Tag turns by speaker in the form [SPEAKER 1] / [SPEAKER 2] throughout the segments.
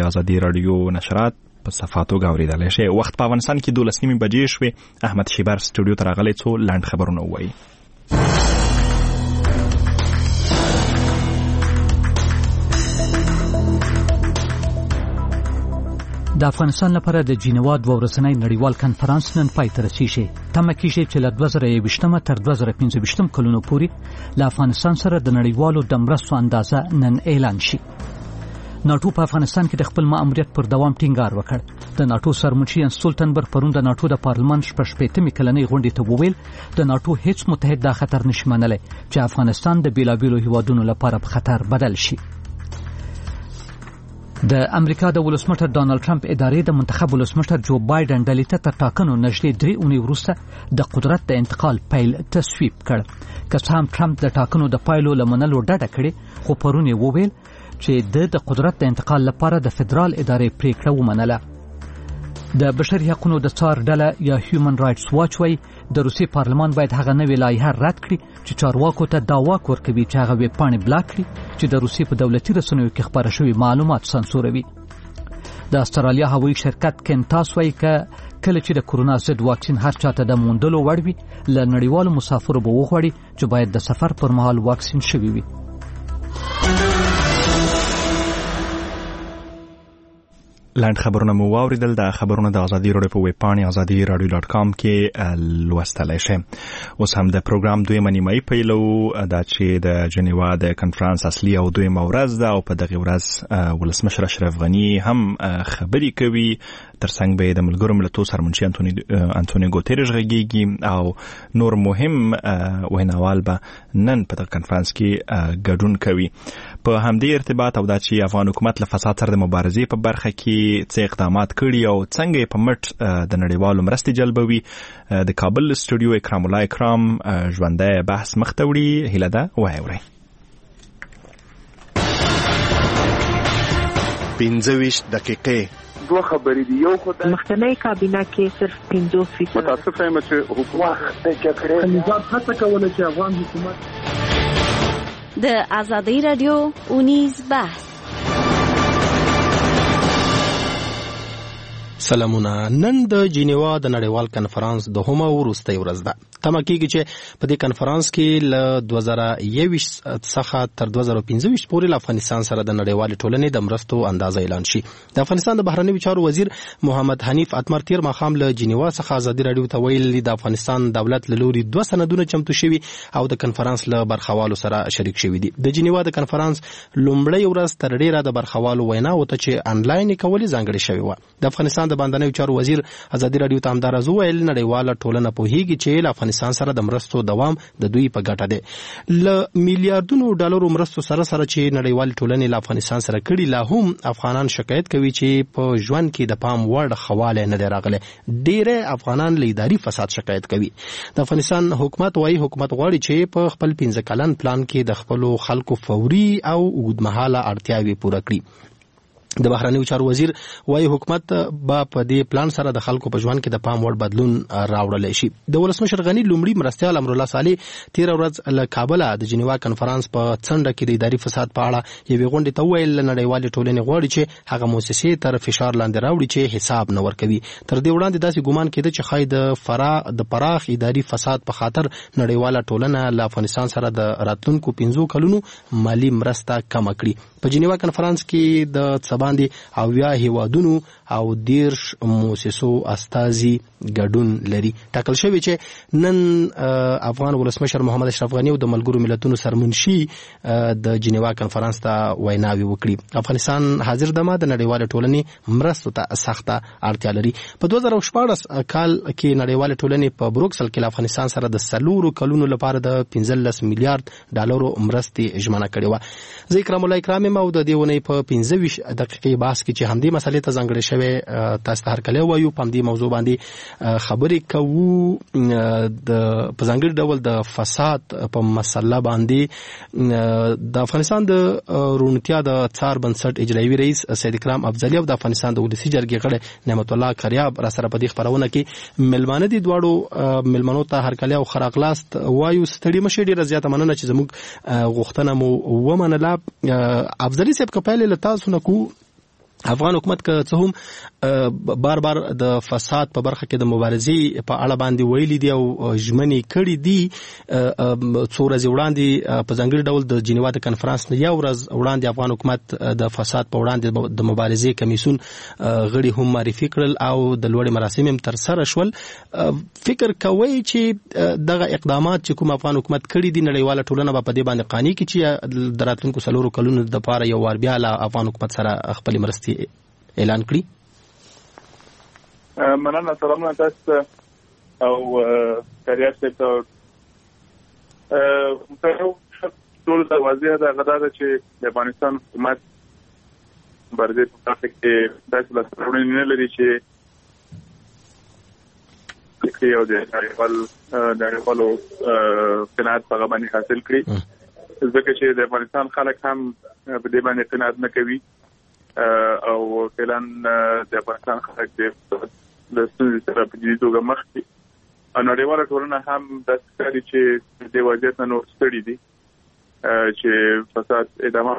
[SPEAKER 1] د ازادي رادیو نشرات په صفحاتو غوړیدل شي. وخت په افغانستان کې 12:30 بجې شوې. احمد شیبر سټوډیو ته راغلی څو لاند خبرونه وایي.
[SPEAKER 2] د افغانستان لپاره د جنیوا 2 ورځنی نړیوال کنفرانس نن پای ته رسیږي. تمه کیږي چې له 2021 تر 2025 کلونو پورې له افغانستان سره د نړیوالو د مرستو اندازه نن اعلان شي. ناټو په افغانستان کې د خپل مأموریت پر دوام ټینګار وکړ. د ناټو سرمنشي سټولټنبرګ پرون د ناټو د پارلمان 18 کلنۍ غونډې ته وویل د ناټو هیڅ متحد دا خطر نشي منلی چې افغانستان د بیلابیلو هیوادونو لپاره په خطر بدل شي. د امریکا د ولسمشر ډانلډ ټرمپ ادارې د منتخب ولسمشر جو بایدن ډلې ته تر ټاکنو نږدې 3 اونۍ وروسته د قدرت د انتقال پیل تصویب کړ. که څه هم ټرمپ د ټاکنو د پایلو له منلو ډډه کړې، خو پرون یې وویل چې د قدرت د انتقال لپاره د فدرال ادارې پریکړه ومنله. د بشري حقوقو د څار ډله یا هیومن رائټس واچ وايي د روسي پارلمان باید هغه نوې لایحه رد کړي چې چارواکو ته دا واک ورکوي چې هغه ویب پاڼې بلاک کړي چې د روسي په دولتي رسنیو کې خپاره شوي معلومات سانسوروي. د استرالیا هوایي شرکت کینټاس وايي کله چې د کورونا ضد واکسین هر چاته د موندلو وړ وي، له نړیوالو مسافرو به وغواړي چې باید د سفر پر مهال واکسین شوي وي.
[SPEAKER 1] لاند خبرونه مو واوریدل. د خبرونه د ازادي رادیو په ویب پاڼې azadiradio.com کې لوستلای شئ. اوس هم د پروګرام دویمه نیمایي پیلو دا چې د جنیوا د کنفرانس اصلي او دویمه ورځ ده او په دغه ورځ ولسمشر اشرف غني هم خبري کوي. ترڅنګ به د ملګرو ملتونو سرمنشي انټونیو ګوتریش غږیږي او نور مهم ویناوال به نن په دغه کنفرانس کې ګډون کوي. په همدې ارتباط او دا چې افغان حکومت له فساد سره د مبارزې په برخه کې څه اقدامات کړي او څنګه په مټ د نړیوالو مرستې جلبوي، د کابل سټوډیو اکرام الله اکرام ژوندی بحث مخته وړي. هیله ده واورئ.
[SPEAKER 3] 25 دقیقې
[SPEAKER 4] دوه خبرې دي. یو خو د
[SPEAKER 5] مخکنی کابینه کې صرف 50%
[SPEAKER 4] متاسف یم چې حکومت د جګړې نظام هڅه کوله چې افغان حکومت
[SPEAKER 6] د ازادي رادیو اونیز بحث.
[SPEAKER 7] سلامونه. نن د جنیوا د نړیوال کنفرانس د همه وروستۍ ورځ ده. تمه کېږي چې په دې کنفرانس کې له 2021 څخه تر 2025 پورې له افغانستان سره د نړیوال ټولنې د مرستو اندازه اعلان شي. د افغانستان د بهرنیو چارو وزیر محمد حنیف اتمر تیر ماښام له جنیوا څخه ازادي رادیو ته ویل د افغانستان دولت له لوري 2 سندونه چمتو شوي او د کنفرانس له برخوالو سره شریک شوي دي. د جنیوا د کنفرانس لومړۍ ورځ تر ډیره د برخوالو ویناو ته چې انلاین کولې ځانګړې شوې و. د افغانستان د بهرنیو چارو وزیر ازادي رادیو ته همدارز ویل نړیواله ټولنه پوهیږي چې له افغانستان سره د مرستو دوام د دوی په ګټه دی. له میلیارډونو ډالرو مرستو سره چې نړیوال ټولنې له افغانستان سره کړي، لا هم افغانان شکایت کوي چې په ژوند کې د پام وړ خواله نه دی راغلی. ډېر افغانان له اداري فساد شکایت کوي. د افغانستان حکومت وايي حکومت غواړي چې په خپل 15 کلن پلان کې د خپل خلکو فوري او اوږدمهاله اړتیاوې پوره کړي. د بهرنیو چارو وزیر وايي حکومت به په دې پلان سره د خلکو په ژوند کې د پام وړ بدلون راوړلی شي. د ولسمشر غني لومړي مرستیال امرالله صالح تیر ورځ له کابل د جنیوا کنفرانس په څنډه کې د اداري فساد په اړه یوې غونډې ته وویل نړیوالې ټولنې غواړي چې هغه مؤسسې تر فشار لاندې راوړي چې حساب نه ورکوي. تر دې وړاندې داسې ګومان کېده چې ښایي د پراخ اداري فساد په خاطر نړیواله ټولنه له افغانستان سره د راتلونکو 15 کلونو مالی مرسته کمه کړي. په جنیوا کنفرانس کې د باندې او یا هیوادونو او 10 مؤسسو استازي ګډون لري. ټاکل شوی چې نن افغان ولسمشر محمد اشرف غني او د ملګرو ملتونو سرمنشي د جنیوا کنفرانس ته ویناوي وکړي. افغانستان حاضر دمه د نړیوال ټولنې مرستو ته سخته اړتیا لري. په 2014 کال کې نړیوال ټولنې په بروکسل کې افغانستان سره د 4 کلونو لپاره د 15 میلیارډ ډالرو مرستې ژمنه کړې و. زه اکرام الله اکرام او د دې ونې په 15 دقیقې بحث کې چې همدې مسلې ته ځانګړې شوی تاسو ته هرکلی وایو. په همدې موضوع باندې خبرې کوو په ځانګړي ډول د فساد په مسله باندې. د افغانستان د روڼتیا د څار بنسټ اجرایي رئیس سید اکرام افضلي او د افغانستان د ولسي جرګې غړی نعمت الله کریاب را سره په دې خبرونه کې ملمانه دي. دواړو ملمنو ته هرکلی او خراغلاست وایو. ستړي مشه ډیره زیاته مننه چې زموږ غوښتنه مو ومنله. افضلي صاحب کپایل له تاسو نه کو افغان حکومت که څه هم بار بار د فساد په برخه کې د مبارزې په اړه باندې ویلي دي او ژمنې کړې دي، څو ورځې وړاندې په ځانګړي ډول د جنیوا د کنفرانس نه یو ورځ وړاندې افغان حکومت د فساد په وړاندې د مبارزې کمیسیون غړي هم معرفي کړل او د لوړې مراسم هم ترسره شول. فکر کوي چې دغه اقدامات چې کوم افغان حکومت کړي دي نړیواله ټولنه به په دې باندې قانع کړي چې د راتلونکو 4 کلونو لپاره یو وار بیا له افغان حکومت سره خپل مرستې اعلان کړي؟
[SPEAKER 8] مننه، سلامونه تاسو او کاریاس ته ټول د واضح ده غدا چې د افغانستان حکومت برده په کې داسې لاسرونه نه لري چې یو د نړیوالو قناعت په باندې حاصل کړي، ځکه چې د افغانستان خلک هم په دې باندې قناعت نه کوي او فعلا د افغانستان خلک د ستونزې سره په جدي توګه مخ دي. نړیواله ټولنه هم د ښکاري چې د وضعیت نه نور ستړي دي چې فساد ادامه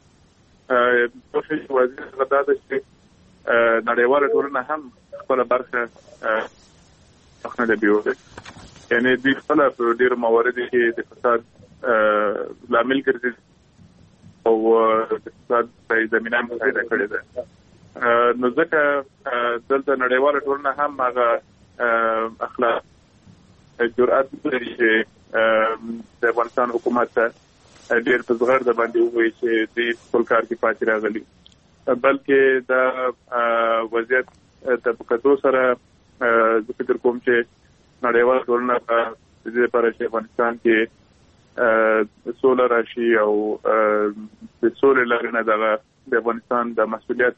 [SPEAKER 8] کوشش وزیر غدا ده چې نړیواله ټولنه هم خپل برخه څنګه دیوي، یعنی د خپل په ډیر موارد کې د فساد لامل ګرځي او د فساد په زمينه مساعده کړې ده. نو ځکه دلته نړیواله ټولنه هم هغه اخلاق جرأت لري چې د افغانستان حکومت ډیر په زغر د باندې وایي چې د خپل کار کې پاتې راغلي، بلکې د وضعیت د کتو سره د فکر کوم چې نړیواله ټولنه په دې لپاره چې افغانستان کې سوله راشي او د سولې لرنه د افغانستان د مسؤلیت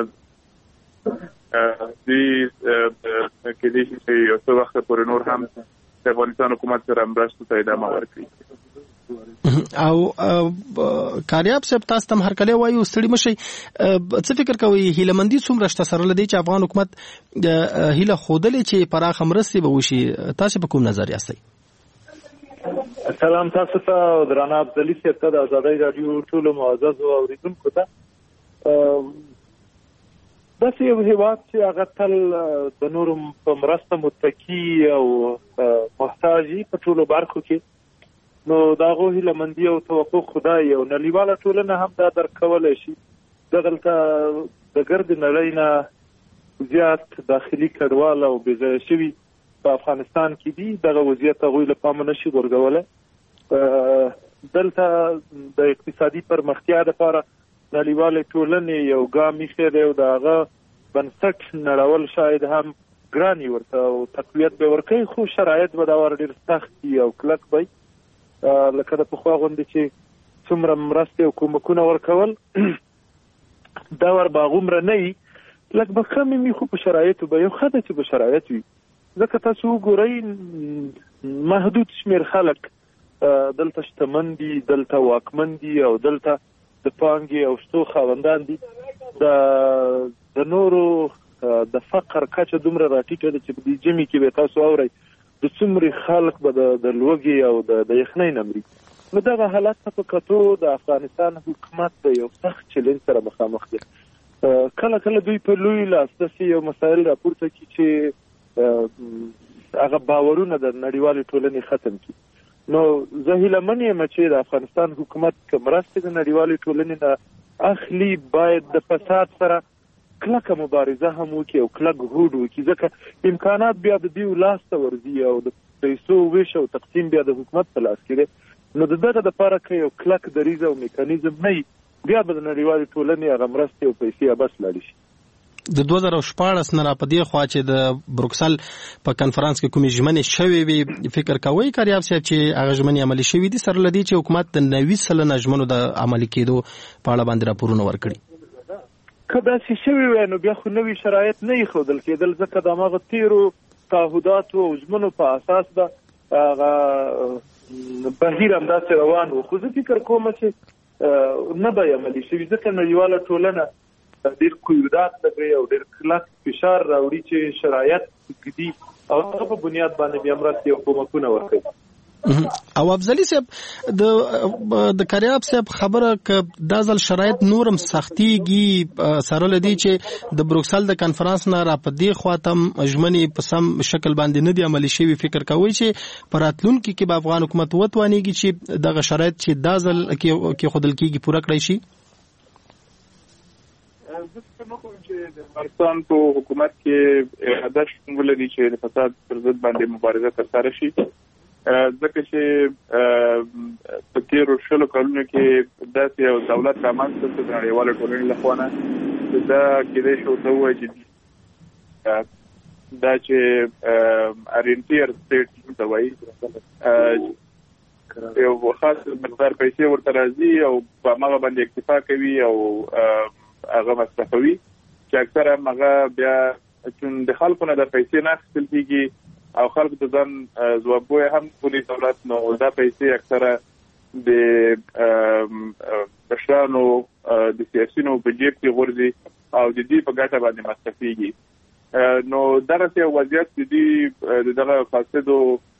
[SPEAKER 8] دي کې دي چې یو څو وخت پورې نور هم د افغانستان حکومت سره مرستو ته ادامه ورکړي.
[SPEAKER 7] او کاریاب صاحب تاسو تم هر کله وایو ستړي مشي، څه فکر کوي هیلمندي څومره شته سره لدی چې افغان حکومت هیله خودلې چې پراخ مرستې به وشي؟ تاسو په کوم نظر یاستئ؟
[SPEAKER 9] سلام تاسو ته او درانه عبدالي صاحب ته د آزادۍ رادیو ټول معزز اوریدونکو ته. داسې یو هیواد چې هغه تل د نورو په مرسته متکی او محتاج په ټولو برخو کې، نو د هغو هیلهمندي او توقع خدای او نړیواله ټولنه هم دا درک کولی شي. دغلته د ګرد نړۍ نه زیات داخلي کډوال او بېځایه شوي په افغانستان کې دي، دغه وضعیت هغوی له پامه نشي غورځولی. دلته د اقتصادي پرمختیا لپاره نړیوالې ټولنې یو ګام ایښی دی او د هغه بنسټ نړول شاید هم ګران وي ورته او تقویت به ورکوي، خو شرایط به دا ور ډېر سخت وي او کلک وي. لکه د پخوا غوندې چې څومره مرستې او کومکونه ورکول دا ور به هغومره نه وي، لږ به کم وي، خو په شرایطو به یو ښه ده چې به شرایط وي. ځکه تاسو وګورئ محدود شمېر خلک دلته شتمن دي، دلته واکمن دي او دلته د پانګې او شتو خاوندان دي. د نورو د فقر کچه دومره راټیټه ده چې په دې جمعې کې به تاسو اورئ د څومره خلک به د لوږې او د یخنۍ نه مري. نو دغه حالت ته په کتو د افغانستان حکومت د یو سخت چلنج سره مخامخ دی. کله کله دوی په لوی لاس داسې یو مسایل راپورته کړي چې هغه باورونه د نړیوالې ټولنې ختم کړي. نو زه هیلهمن یم چې د افغانستان حکومت که مرستې د نړیوالې ټولنې نه اخلي باید د فساد سره کلکه مبارزه هم وکړي او کلک هوډ وکړي، ځکه امکانات بیا د دوی لاس ته ورځي او د پیسو ویش او تقسیم بیا د حکومت په لاس کې دی. نو د دغه دپاره که یو کلک دریځ او میکانیزم نه وي، بیا به د نړیوالې ټولنې هغه مرستې او پیسې بس لاړې شي.
[SPEAKER 7] د 2014 نه را پدې خوا چې د بروکسل په کنفرانس کې کومې ژمنې شوې وي، فکر کوئ کاریاب صاحب چې هغه ژمنې عملي شوې دي سره لدی چې حکومت د 90% ژمنو د عملي کېدو په اړه باندې راپورونه ورکړي؟
[SPEAKER 9] که داسې شوي وای نو بیا خو نوي شرایط نه ایښودل کېدل، ځکه د هماغه تېرو تعهداتو او ژمنو په اساس به هغه بهیر همداسې روان و. خو زه فکر کوم چې نه به عملي شوي، ځکه نړیواله ټولنه ډېر قیودات لګوي او ډېر کلک فشار راوړي چې شرایط ږدي او هغه په بنیاد باندې بیا مرستې او کومکونه ورکوي.
[SPEAKER 7] او افضلی صاحب د کریاب صاحب خبره ک د ځل شرایط نورم سختيږي سره لدی چې د بروکسل د کانفرنس نه را پدې خواتم اجمنی په سم شکل باندې نه دی عملی شوی فکر کوي چې پراتلونکو کې به افغان حکومت وتوانیږي چې دغه شرایط چې د ځل کې خودل کېږي پوره کړی شي.
[SPEAKER 8] زه نو کوم چې د افغانستان په حکومت کې اراده شته ولري چې د فساد پر ضد باندې مبارزه ترسره شي، ځکه چې په تیرو شلو کلونو کې داسې یو دولت رامنځته شو د نړیوالو ټولنې لخوا نه دا کېدای شو ته ووایي چې دا چې ارینټیر سټیټ ته وایي یو خاص مقدار پیسې ورته راځي او په هغه باندې اکتفا کوي او هغه مصرفوي چې اکثره هغه بیا چې د خلکو نه د پیسې نه اخیستل کېږي او خلکو ته ځان ځوابوي هم پولیس دولت نو دا پیسې اکثره د مشرانو د سیاسيونو په جیب کې غورځي او د دې په ګټه باندې مصرفيږي. نو درته وضعیت د دغه فاسدو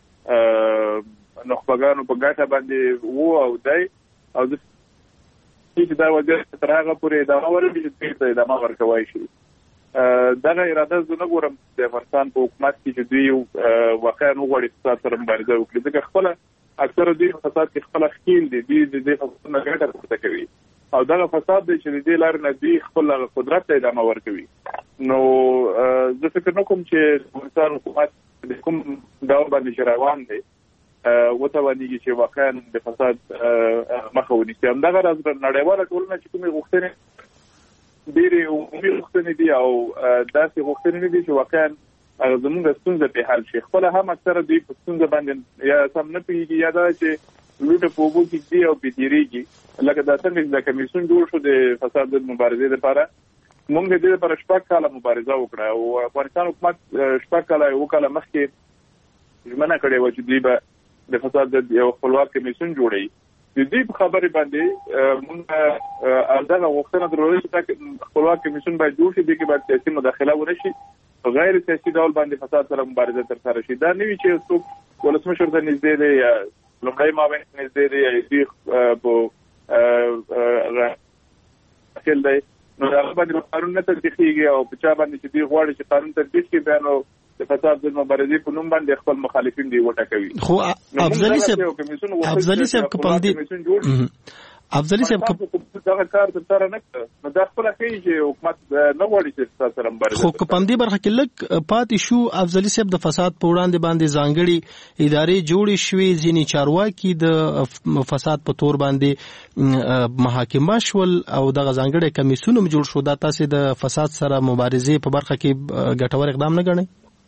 [SPEAKER 8] نخبګانو په ګټه باندې وو او دای او د چې دا وضعیت تر هغه پورې دا ورته چې دا ما ورکوي شي. دغه اراده زه نه ګورم د افغانستان په حکومت کې چې دوی واقعا وغواړي فساد سره مبارزه وکړي، ځکه خپل اکثره دوی فساد کې خپل خپل دي د فساد نه ګټه پورته کوي او دغه فساد دی چې د لار نه دوی خپل قدرت ته ادامه ورکوي. نو زه فکر نه کوم چې افغانستان حکومت د کوم ډول باندې روان دی وتوانیږي چې واقعا د فساد مخه ونیسي. همدغه راز نړیواله ټولنه چې کومې غوښتنې ډېرې عمومي غوښتنې دي او داسې غوښتنې دي چې واقعا زموږ ستونزه په حل شي. خپل هم اکثره دوی په ستونزه باندې یا سم نه پیږي یا دا چې لوټه په وګو کې دی او پیډيريږي لکه دا څنګه چې کمیسیون جوړ شو د فساد د مبارزې لپاره. موږ د دې لپاره شپږ کاله مبارزه وکړه او افغانستان حکومت شپږ کاله یو کال مخکې ژمنه کړې و چې دوی به د فساد د یو خپلواک کمیسیون جوړوي. د دې خبرې باندې موږ دغه غوښتنه درلوده چې خپلواک کمیسیون باید جوړ شي، دغه باید سیاسي مداخله ونشي، غیر سیاسي ډول باندې فساد سره مبارزه ترسره شي. دا نوي چې څوک ولسمشر ته نږدې دی یا لومړی معاون نږدې دی یا دوی په خل دی نو هغه باندې قانون نه تطبیقېږي او په چا باندې چې دوی غواړي چې قانون تطبیق کړي بیا نو د فساد د مبارزې په نوم باندې خپل مخالفین دی وټاکوي.
[SPEAKER 7] خو افضلی صاحب
[SPEAKER 8] دغه کار تر نه کړ دا خپل کوي چې حکومت نه غواړي چې فساد سره مبارزه.
[SPEAKER 7] خو په دې برخه کې لږ پاتې شو افضلی صاحب د فساد په وړاندې باندې ځانګړي ادارې جوړې شوې، ځینې چارواکي د فساد په تور باندې محاکمه شول او دغه ځانګړي کمیسیون هم جوړ شو. دا تاسو د فساد سره مبارزې په برخه کې ګټور اقدام نه ګڼئ؟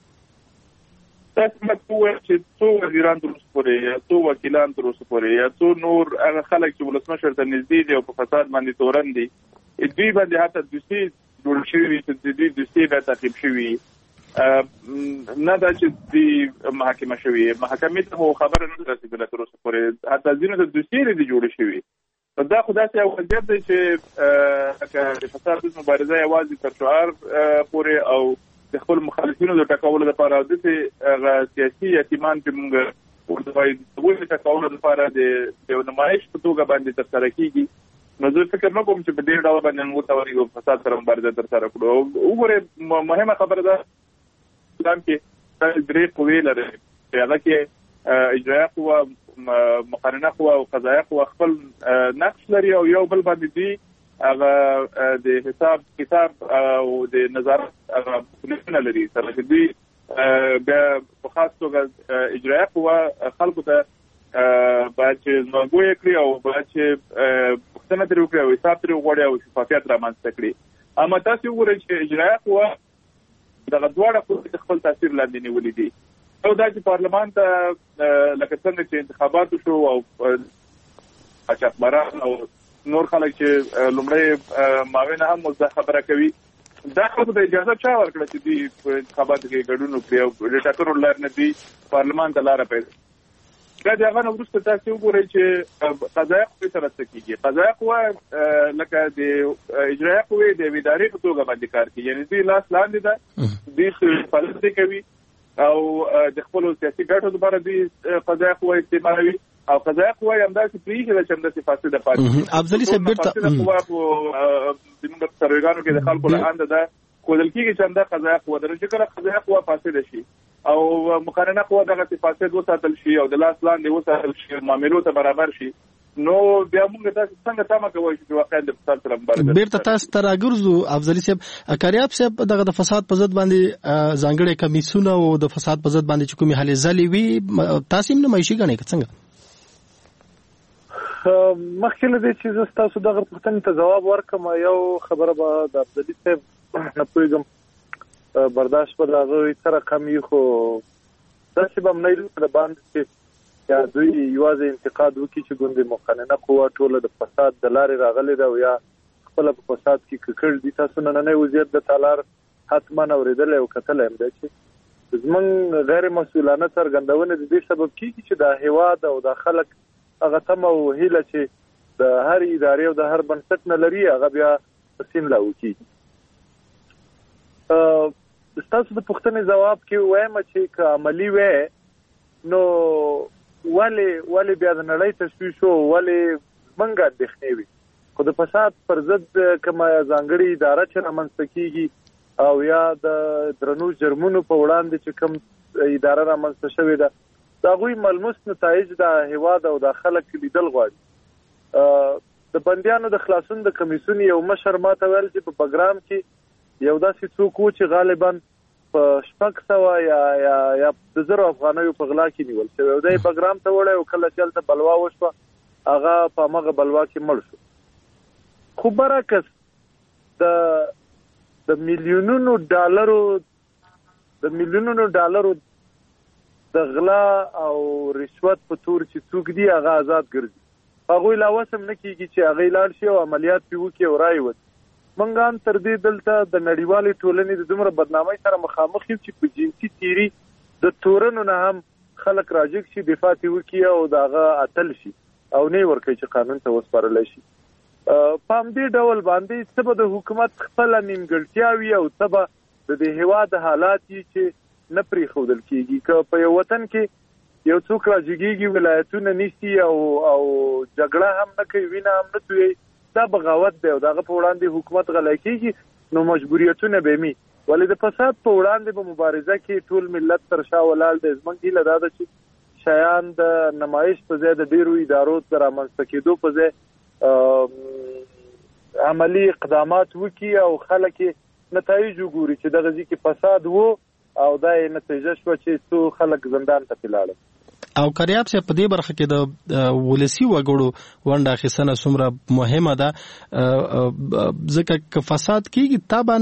[SPEAKER 8] تاسو متوجه چې څو وزیران تر اوسه پورې یا څو وکیلان تر اوسه پورې یا څو نور هغه خلک چې ولسمشر ته نږدې دي او په فساد باندې تورن دي دوی باندې حتی دوسي جوړ شوي چې دوی دوسي به تعقیب شوي نه دا چې دوی محاکمه شوي محاکمې ته خبره نه رسېدله تر اوسه پورې حتی ځینو ته دوسي دي جوړ شوي. دا خدای ته وضعیت دی چې د فساد مبارزه یوازې تر شعار پورې او د خپل مخالفینو د ټاکولو لپاره د سیاسي یتیمان چې موږ ورته د ټاکولو لپاره د نمایش په توګه باندې ترسره کیږي. نو زه فکر نه کوم چې په دې ډول باندې موږ توري فساد سره مبارزه ترسره کړو. وګوره مهمه خبره ده اسلام کې درې قوې لري چې هغه کې اجرایه قوه، مقننه قوه او قضایه قوه خپل نقش لري او یو بل باندې دي هغه د حساب کتاب او د نظارت هغه پولیسونه لري. سره چې دوی بیا په خاص توګه اجرایه قوه خلکو ته باید چې ځوابګویي کړي او باید چې پوښتنه ترې وکړي او حساب ترې وغواړي او شفافیت رامنځته کړي. اما تاسو وګورئ چې اجرایه قوه دغه دواړه قوې خپل تاثیر لاندې نیولي دي. او دا چې پارلمان ته لکه څنګه چې انتخابات شو او قاچاقبران او نور خلک چې لومړی معاون هم مزه خبره کوي دا خو د اجازه چا ورکړه چې دوی په انتخاباتو کې ګډون وکړي او د ټاکنو لار نه دوی پارلمان ته لاره پیدا کړه. دا هغه وروسته تاسو وګورئ چې قضایه قوې سره څه کېږي. قضایه قوه لکه د اجرایه قوې د ادارې په توګه باندې کار کوي، یعنې دوی لاس لاندې ده، دوی فعالیت کوي او د خپل سیاسي ګټو لپاره دوی قضایه قوه استعمالوي او قضایه قوه هم داسې پریږدي چې همداسې فاسده پاتې
[SPEAKER 7] افضلي صاحب بیرته
[SPEAKER 8] فاسده قوه په زموږ سرویګانو کې د خلکو له انده ده ښودل کېږي چې همدا قضایه قوه ده چې کله قضایه قوه فاسده شي او مقننه قوه دغسې فاسد وساتل شي او د لاس لاندې وساتل شي معاملو ته برابر شي نو بیا موږ تاسو څنګه تمه کوئ چې واقعا د فساد سره مبارزه
[SPEAKER 7] بیرته تاسو ته راګرځو افضلي صاحب کاریاب صاحب دغه د فساد په ضد باندې ځانګړي کمیسونه او د فساد په ضد باندې چې کومې هلې ځلې وي تاسو هم نمایشي ګڼئ که څنګه
[SPEAKER 9] مخکې له دې چې زه ستاسو دغه پوښتنې ته ځواب ورکړم یو خبره به د افضلي صاحب نه پوهېږم برداشت به د هغوی سره کم وي خو داسې به هم نه وي د باندې چې یا دوی یوازې انتقاد وکړي چې ګوندې مقننه قوه ټوله د فساد د لارې راغلې ده او یا خپله په فساد کې ککړ دي تاسو نننی وضعیت د تالار حتما اورېدلی او کتلی هم دی چې زموږ غیر مسؤلانه څرګندونې د دې سبب کېږي چې دا هېواد او دا خلک هغه تمه او هیله چې د هر ادارې او د هر بنسټ نه لري هغه بیا په سیم لاو کېږي. ستاسو د پوښتنې ځواب کې وایم چې که عملي وی نو ولې بیا د نړۍ تشویش شو ولې موږ اندېښنې وي خو د فساد پر ضد کومه ځانګړې اداره چې رامنځته کېږي او یا د درنو جرمونو په وړاندې چې کوم اداره رامنځته شوې ده د هغوی ملموس نتایج د هېواد او د خلک لیدل غواړي. د بندیانو د خلاصون د کمیسیون یو مشر ماته ویل چې په بګرام کې یو داسې څوک و چې غالبا په 600 یا د 1000 افغانیو په غلا کې نیول شوی او دی بګرام ته وړی او کله چې هلته بلوا وشوه هغه په همغه بلوا کې مړ شو خو برعکس د میلیونونو ډالرو د غلا او رشوت په تور چې څوک دي هغه آزاد ګرځي هغوی لا وس هم نه کېږي چې هغوی لاړ شي او عملیات پرې وکړي او رایې موږ هم تر دې دلته د نړیوالې ټولنې د دومره بدنامۍ سره مخامخ یو چې په جنسي تیري د تورنو نه هم خلک راجګ شي دفاع ترې وکړي او د هغه اتل شي او نه یې ورکوي چې قانون ته وسپارلی شي. په همدې ډول باندې څه به د حکومت خپله نیمګړتیاوي او څه به د دې هېواد حالات یي چې نه پرېښودل کېږي که په یو وطن کې یو څوک راجګېږي ولایتونه نیسي او جګړه هم نه کوي وینه هم نه تویوي دا بغاوت دی او دغه په وړاندې حکومت غلی کېږي نو مجبوریتونه به وي ولې د فساد په وړاندې به مبارزه کې ټول ملت تر شا ولاړ دی. زموږ هیله دا ده چې شیان د نمایش په ځای د ډېرو ادارو د رامنځته کېدو په ځای عملي اقدامات وکړي او خلک یې نتایج وګوري چې دغه ځای کې فساد و او دا یې نتیجه شوه چې څو خلک زندان ته لاړل.
[SPEAKER 7] او کاریاب صاحب په دې برخه کې د ولسی وګړو ونډه اخیستنه څومره مهمه ده ځکه که فساد کېږي طبعا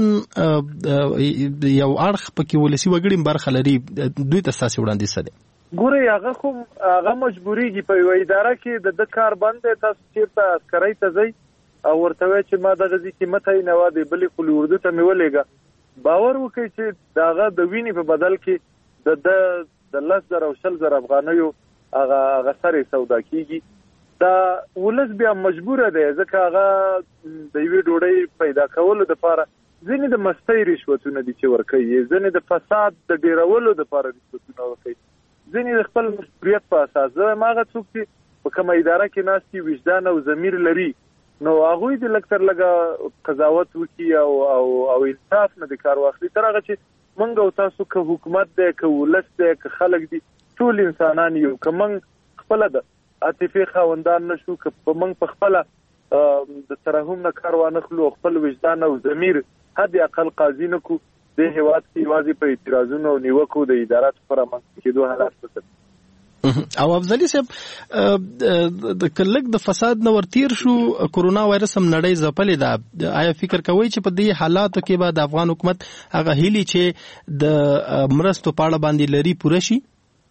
[SPEAKER 7] یو اړخ پکې ولسی وګړي برخه لري دوی ته ستاسې وړاندیز څه دی؟
[SPEAKER 9] ګورئ هغه مجبوریږي په یوه اداره کې د کار بند دی تاسو چېرته عسکرۍ ته ځئ او ورته وایي چې ما دغه ځای کې مه تعینوه د بلې خولې اردو ته مې ولېږه باور وکړئ چې د هغه د وینې په بدل کې د 10,000 او 20,000 افغانیو هغه سره سودا کېږي دا ولس بیا مجبوره دی ځکه هغه د یوې ډوډۍ پیدا کولو دپاره ځینې د مستۍ رشوتونه دي چې ورکوي ځینې د فساد د ډېرولو دپاره رشوتونه ورکوي ځینې د خپل مسؤلیت په اساس زه وایم هغه څوک چې په کومه اداره کې ناست دي وجدان او ضمیر لري نو هغوی د لږ تر لږه قضاوت وکړي او انصاف نه د کار واخلي تر هغه چې موږ او تاسو که حکومت دی که ولس دی که خلک دي ټول انسانان یو که موږ خپله د عاطفې خاوندان نه شو که موږ په خپله د ترحم نه کار وانخلو او خپل وجدان او ضمیر حد اقل قاضي نه کړو دې هېواد کې یوازې په اعتراضونو او نیوکو د اداراتو په رامنځته کېدو حالات پسر
[SPEAKER 7] او افضلي صاحب د کلک د فساد نه ورتیر شو کورونا وایرس هم نړۍ ځپلې ده آیا فکر کوئ چې په دې حالاتو کې به د افغان حکومت هغه هیلې چې د مرستو په اړه باندې لري پوره شي؟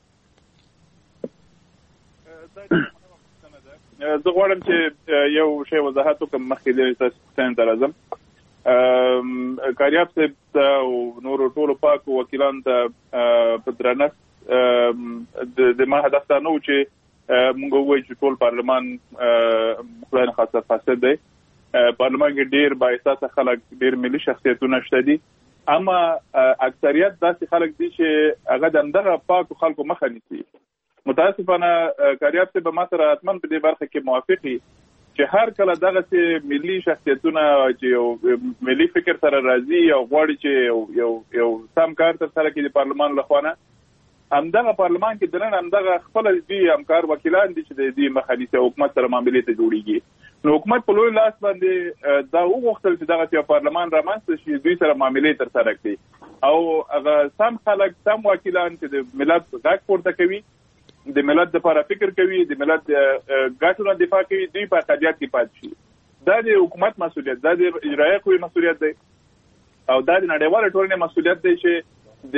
[SPEAKER 8] زه غواړم چې یو شی وضاحت وکړم مخکې د تاسو پوښتنې ته راځم. کاریاب صاحب او نورو ټولو پاکو وکیلانو ته په درنښت د ما هدف دا نه و چې موږ ووایو چې ټول پارلمان خدای نخواسته فاسد دی. پارلمان کې ډېر بااحساسه خلک ډېر ملي شخصیتونه شته دي اما اکثریت داسې خلک دي چې هغه د همدغه پاکو خلکو مخه نیسي متاسفانه کاریاب ته به ما سره حتماً په دې برخه کې موافقي چې هر کله دغه ملي شخصیتونه چې یو ملي فکر سره راځي او غواړي چې یو سم کار تر سره کړي د پارلمان لخوا همدغه پارلمان کې دنن همدغه خپل دي همکار وکیلان دي چې د دې مخالفه حکومت سره معاملې ته جوړیږي نو حکومت په لوی لاس باندې دا وغوښتل چې دغه پارلمان رامنځته شي دوی سره معاملې تر سره کړي او هغه سم خلک سم وکیلان چې د ملت غږ پورته کوي د ملت لپاره فکر کوي د ملت ګټو دفاع کوي دوی په قضیات کې پاتې شي دا د حکومت مسؤلیت دا د اجرایه قوې مسؤلیت دی او دا د نړیوال ټولنې مسؤلیت دی چې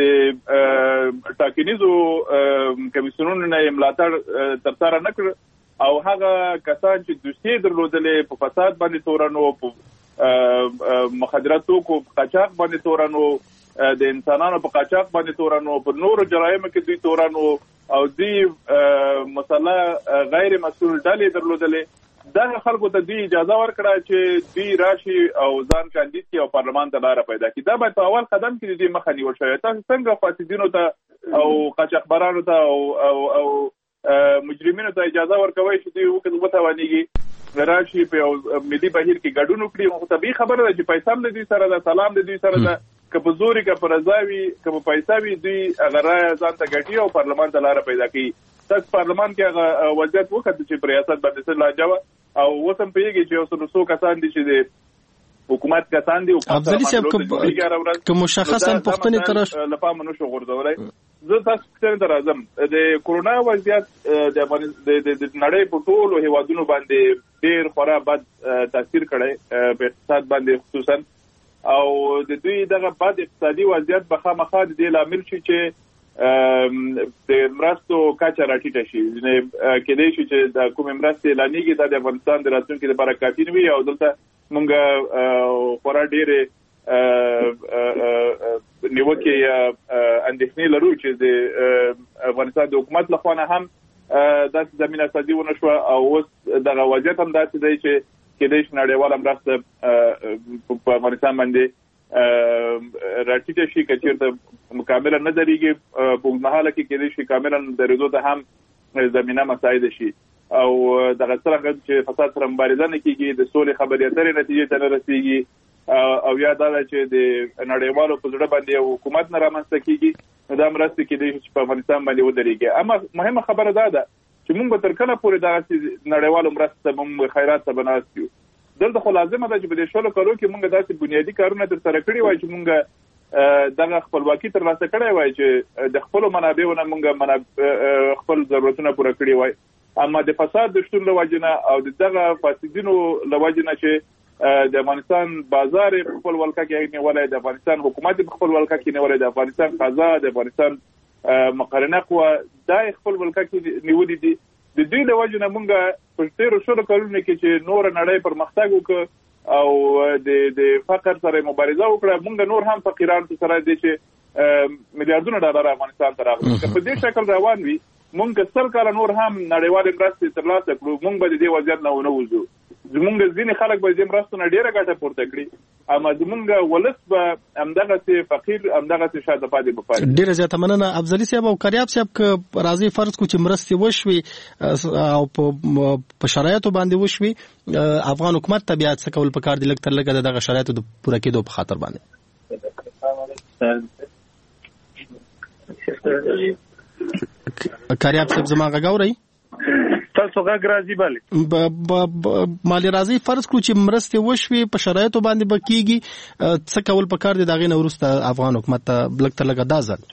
[SPEAKER 8] د ټاکنیزو کمیسیونونو نه ملاتړ ترسره نکړ او هغه کسان چې دوسیې درلودلې په فساد باندې تورنو په مخدرات توکو قاچاق باندې تورنو د انسانانو په قاچاق باندې تورنو په نورو جرایمو کې دوی تورنو او دوی مسله غیر مسؤل ډلې درلودلې دا خلکو ته دوی اجازه ورکړه چې دوی راشي او ځان کاندید کړي او پارلمان ته لار پیدا کړي دا باید په اول قدم کې دوی مخه نیول شوی تاسو څنګه فاسدینو ته او قاچاقبرانو ته او مجرمینو ته اجازه ورکوي چې دوی وتوانیږي راشي په ملي بهیر کې ګډون وکړي خو طبيعي خبره ده چې پیسې هم د دوی سره ده سلام د دوی سره ده که په زوري که په رضاوي که په پیساوي دوی هغه رایه ځان ته ګټي او پارلمان ته لاره پیدا کوي تاسو پارلمان کې هغه وضعیت وکړئ چې په ریاست باندې څه لاجوه او اوس هم پوهېږي چې یو څو کسان دي چې د حکومت کسان دي
[SPEAKER 7] افضلي صاحب که مشخصا پوښتنې تر
[SPEAKER 8] لپاره منو شو غورځولای زه تاسو څنګه راځم د کورونا وضعیت د نړۍ په ټولو هیوادونو باندې ډېر خورا بد تاثیر کړی په اقتصاد باندې خصوصا او د دوی دغه بد اقتصادي وضعیت به خامخا د دې لامل شي چې د مرستو کچه راټیټه شي کېدای شي چې د کومې مرستې اعلانېږي دا د افغانستان د راتلونکي لپاره کافي نه وي او دلته موږ خورا ډېرې نیوکې اندېښنې لرو چې د افغانستان د حکومت لخوا نه هم داسې زمینه سازي ونه شوه او اوس دغه وضعیت هم داسې دی چې کېدای شي نړیواله مرسته په افغانستان باندې راټیټه شي که چېرته کاملا نه درېږي په اوږدمهاله کې کېدای شي کاملا درېدو ته هم زمینه مساعده شي او دغه څرنګه چې فساد سره مبارزه نه کېږي د سولې خبرې اترې نتیجې ته نه رسېږي او یا دا ده چې د نړیوالو په زړه باندې یو حکومت نه رامنځته کېږي دا مرستې کېدای شي چې په افغانستان باندې ودرېږي اما مهمه خبره دا ده چې موږ به تر کله پورې دغسې نړیوالو مرستو ته موږ خیرات ته به ناست یو دلته خو لازمه ده چې په دې 16 کالو کې موږ داسې بنیادي کارونه ترسره کړي وای چې موږ دغه خپلواکي ترلاسه کړی وای چې د خپلو منابعو نه موږ خپل ضرورتونه پوره کړي وای اما د فساد د شتون له وجې نه او د دغه فاسدینو له وجې نه چې د افغانستان بازار په خپل ولکه کې نیولی د افغانستان حکومت په خپل ولکه کې نیولی د افغانستان قضا د افغانستان مقرنه قوه دا خپل ولکه کې نیولي دي د دوی له وجې نه موږ په تېرو 16 کلونو کې چې نوره نړۍ پرمختګ وکړ او د فقر سره مبارزه وکړه موږ نور هم فقیران سره دي چې میلیارډونه ډالر افغانستان ته راغلي که په دې شکل روان وي موږ 100 کاله نور هم نړیوالې مرستې ترلاسه کړو موږ به د دې وضعیت نه ونه وځو زمونږ ځینې خلک به دې مرستو نه ډېره ګټه پورته کړي اما زمونږ ولس به همدغسې فقیر همدغسې شاته پاتې به پاتې
[SPEAKER 7] ډېره زیاته مننه افضلي صاحب او کریاب صاحب که راځي فرض کړو چې مرستې وشوي او په شرایطو باندې وشوي افغان حکومت ته بیا څه کول پکار دي لږ تر لږه د دغه شرایطو د پوره کېدو په خاطر باندې کریاب صاحب زما غږ اورئ
[SPEAKER 9] تاسو غږ راځي بله
[SPEAKER 7] مالي راځي فرض کړو چې مرستې وشوي په شرایطو باندې به کېږي څه کول پکار دي د هغې نه وروسته افغان حکومت ته لږ تر لږه دا ځل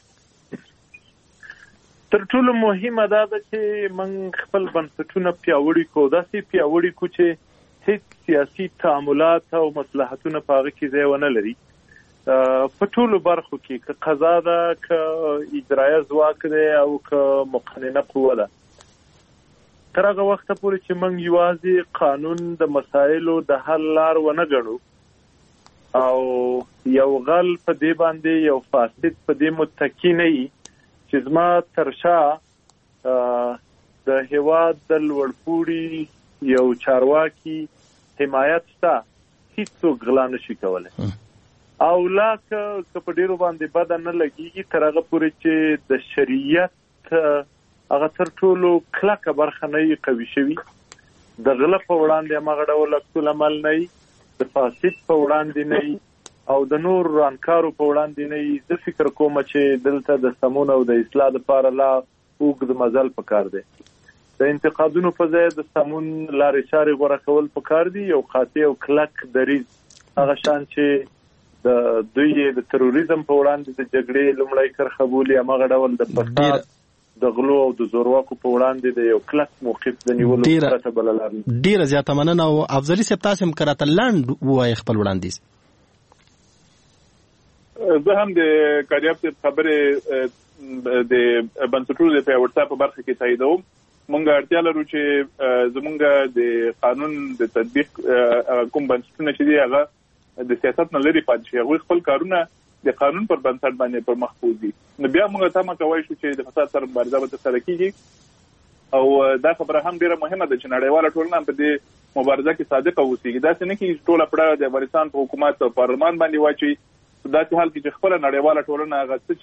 [SPEAKER 9] تر ټولو مهمه دا ده چې موږ خپل بنسټونه پیاوړي کړو داسې پیاوړي کړو چې هیڅ سیاسي تعاملات او مصلحتونه په هغه کې ځای ونه لري په ټولو برخو کې که قضا ده که اجرایه ځواک دی او که مقننه قوه ده تر هغه وخته پورې چې موږ یوازې قانون د مسایلو د حل لار ونه ګڼو او یو غل په دې باندې یو فاسد په دې متکی نه وي چې زما تر شا د هېواد د لوړپوړي یو چارواکي حمایت شته هېڅوک غلا نشي کولی او لا که په ډېرو باندې بده نه لګېږي تر هغه پورې چې د شریعت هغه تر ټولو کلکه برخه نه قوي شوي د غله په وړاندې هغه ډول عکس العمل نه د فاسد په وړاندې نه او د نور رانکارو په وړاندې نه. زه فکر کوم چې دلته د سمون او د اصلاح لپاره لا اوږد مزل پکار دی. د انتقادونو په ځای د سمون لارې چارې غوره کول پکار دي. یو قاطع او کلک دریځ هغه شان چې د دوی د تروریزم په وړاندې د جګړې لومړی کرښه بولي، هماغه ډول د فساد د غلو او د زورواکو په وړاندې د یو کلک موقف د نیولو پرته بله لار نه.
[SPEAKER 7] ډیره زیاته مننه. او افضلي صاحب تاسو هم کراته لاند ووایئ خپل وړاندیز.
[SPEAKER 8] زه هم د کاریاب صاحب خبرې د بنسټونو د پیاوړتیا په برخه کې تاییدوم. مونږ اړتیا لرو چې زمونږ د قانون د تطبیق کوم بنسټونه چې دي هغه د سیاست نه لرې پاتې شي، هغوی خپل کارونه د قانون پر بنسټ باندې پر مخ بوځي. نو بیا موږ تمه کولی شو چې د فساد سره مبارزه به ترسره کیږي او دا خبره هم ډیره مهمه ده چې نړیواله ټولنه په دې مبارزه کې صادقه اوسېږي. داسې نه کېږي چې ټوله پړه د افغانستان په حکومت او پارلمان باندې واچوي. داسې حال کې چې خپله نړیواله ټولنه هغه څه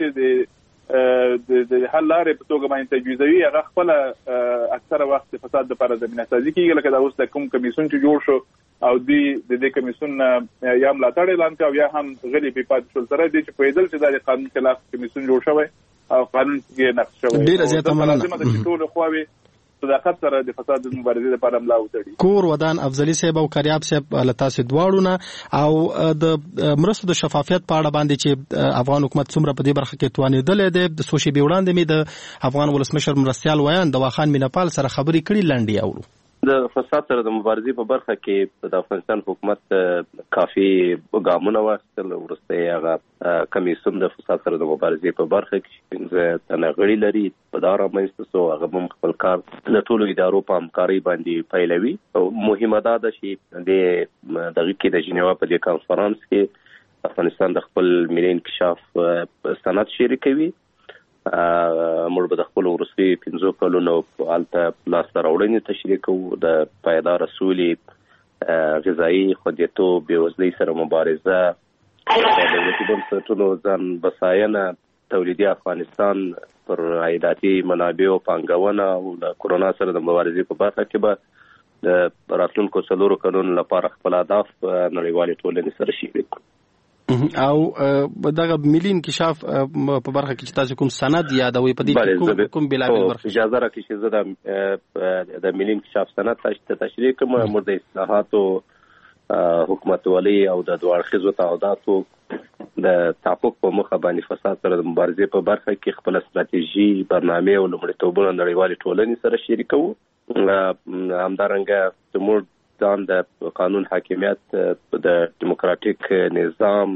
[SPEAKER 8] چې د حل لارې په توګه باندې تجویزوي هغه خپله اکثره وخت د فساد لپاره زمینه سازي کېږي. لکه دا اوس د کوم کمیسیون چې جوړ شو او د دې کمیسیون یا ملاتړ اعلان کړ او یا هم غلي په پات شول سره دي چې پوهېدل چې دا د قانون خلاف کمیسیون جوړ شوی او قانون کې نقض شوی.
[SPEAKER 7] ډیره زیاته مننه.
[SPEAKER 8] د ټولو خواوې صداقت سره د فساد د مبارزې لپاره ملا وتړي.
[SPEAKER 7] کور ودان افضلي صاحب او کاریاب صاحب له تاسو دواړو نه او د مرستو د شفافیت په اړه باندې چې افغان حکومت څومره په دې برخه کې توانېدلی دی. د څو شېبې وړاندې مې د افغان ولسمشر مرستیال ویان دواخان میناپال سره خبرې کړي لنډې اورو.
[SPEAKER 10] د فساد سره د مبارزې په برخه کې د افغانستان حکومت کافي ګامونه واخیستل. وروسته هغه کمیسیون د فساد سره د مبارزې په برخه کې 15 تنه غړي لري په دا رامنځته سو هغه هم خپل کار د ټولو ادارو په همکارۍ باندې پیلوي. او مهمه دا ده چې دغه کې د جنیوا په دې کانفرنس کې افغانستان د خپل ملي انکشاف سند شریکوي. موږ به د خپل وروستي 15 کلونو هلته لاسته راوړنې تشریح کوو. د پایداره سولې، غذایي خوندیتوب، بېوزلۍ سره مبارزه، د دولتي بنسټونو ځان بساینه، تولیدي افغانستان پر عایداتي منابعو پانګونه او د کرونا سره د مبارزې په برخه کې به د راتلونکو 4 کلونو لپاره خپل اهداف نړیوالې ټولنې سره شریک کړو.
[SPEAKER 7] او دغه ملي انکشاف په برخه کې چې تاسو کوم سند یادوي په دې کوم بلابل برخه
[SPEAKER 10] اجازه راکړئ چې زه د ملي انکشاف سند تشریح کوم. موږ د اصلاحاتو، حکومتولۍ او د دوه اړخیزو تعهداتو د تحقق په موخه باندې فساد سره د مبارزې په برخه کې خپل ستراتیژي، برنامه او لومړیتوبونه نړیوالې ټولنې سره شریکوو. همدارنګه موږ ځان د قانون حاکمیت، د دیموکراتیک نظام،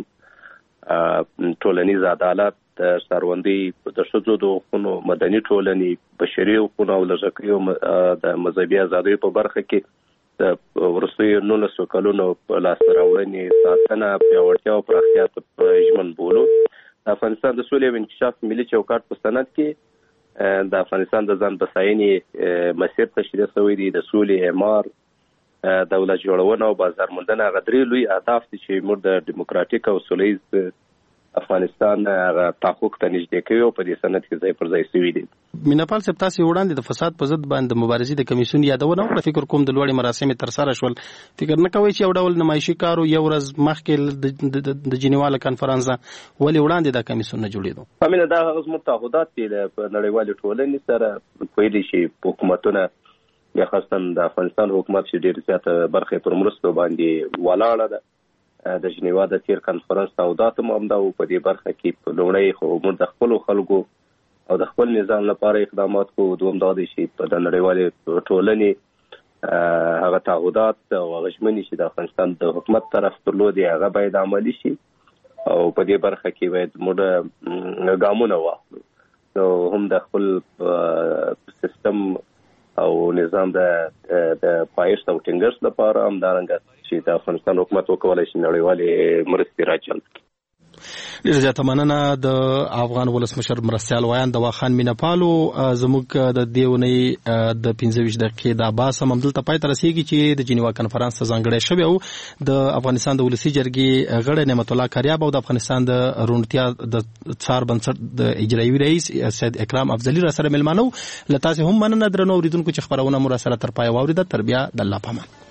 [SPEAKER 10] ټولنیز عدالت، سروندي د ښځو د حقوقو، مدني ټولنې، بشري حقوقو او لږکیو د مذهبي ازادیو په برخه کې د وروستیو 19 کلونو په لاسته راوړنې ساتنه، پیاوړتیا او پراختیا ته ژمن بولو. د افغانستان د سولې او انکشاف ملي چوکاټ په سند کې د افغانستان د ځان بساینې مسیر تشریح شوی دی. د سولې، اعمار، دولت جوړونه او بازار موندنه هغه درې لوی اهداف دي چې موږ د دیموکراتیک او سولیز افغانستان تحقق ته نږدې کوي او په دې سند کې ځای پر ځای شوي دي.
[SPEAKER 7] میناپال صاحب تاسو وړاندې د فساد په ضد باندې مبارزې د کمیسیون یادونه وکړه. فکر کوم د لوړې مراسم ترسره شول. فکر نه کوئ چې یو ډول نمایشي کار یو ورځ مخکې د جنیوا له کانفرنس ولې وړاندې د کمیسیون نه جوړېدو؟
[SPEAKER 10] همینه دا هغه زموږ تعهدات دي په نړیوالې ټولنې سره پوهېدلی شي. حکومتونه یا خاصه د افغانستان حکومت چې ډېر زیاته برخه پر مرستو باندې ولاړه ده. د جنیوا د تیر کانفرنس تعهدات هم همدا وو. په دې برخه کې لومړی خو موږ د خپلو خلکو او د خپل نظام لپاره اقدامات کوو. دوم دا دی چې په د نړیوالې ټولنې هغه تعهدات او هغه ژمنې چې د افغانستان د حکومت طرف درلودې هغه باید عملي شي او په دې برخه کې باید موږ ګامونه واخلو. نو هم د خپل سیستم او نظام د پایښت او ټینګښت لپاره همدارنګه چې د افغانستان حکومت وکولای شي نړیوالې مرستې راجلب کړي.
[SPEAKER 7] ډېر زیاته مننه د افغان ولسمشر مرستیال وایان د واخان مینپالو زموږ د دیونی د 15 دقیقې د باس هم دلته پای ته رسیږي چې د جنیوا کنفرانس ته ځانګړی شوی او د افغانستان د ولسی جرګې غړی نعمت الله کاریاب او د افغانستان د روڼتیا د څار بنسټ د اجرایي رئیس سید اکرام افضلی را سره ملمانو لته هم مننه درنو اوریدونکو چې خبرونه مو را سره تر پای واوریده. تر بیا د الله پامان.